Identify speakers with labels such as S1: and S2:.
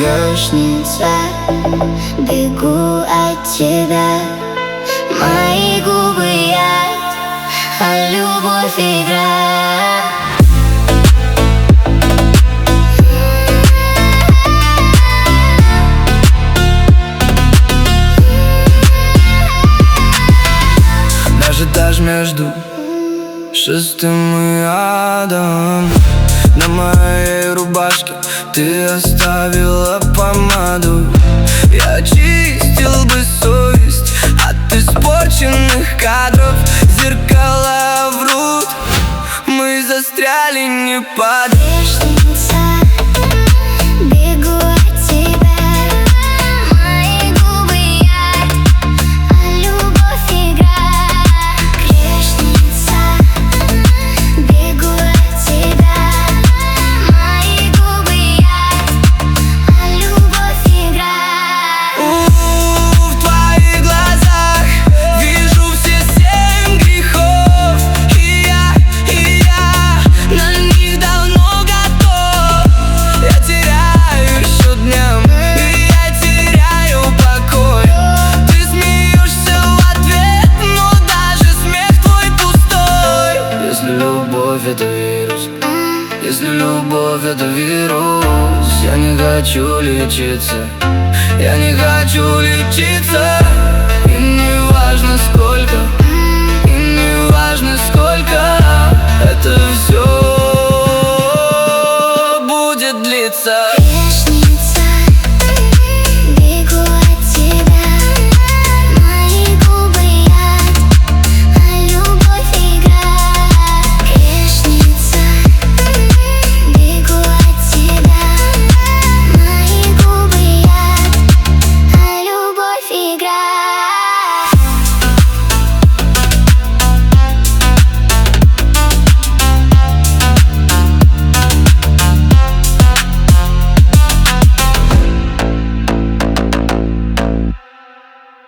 S1: грешница, бегу от тебя. Мои губы яд, а любовь игра.
S2: Даже этаж между шестым и адом. На моей рубашке ты оставила помаду. Я очистил бы совесть от испорченных кадров. Зеркала врут, мы застряли не под.
S1: Грешница, бегу от тебя. Мои губы яд, а любовь игра. Грешница, бегу от тебя. Мои губы яд, а любовь игра.
S2: В твоих глазах вижу все 7 грехов. И я на них давно готов. Я теряю счет дням, и я теряю покой. Ты смеешься в ответ, но даже смех твой пустой. Если любовь это вирус, если любовь это вирус, я не хочу лечиться.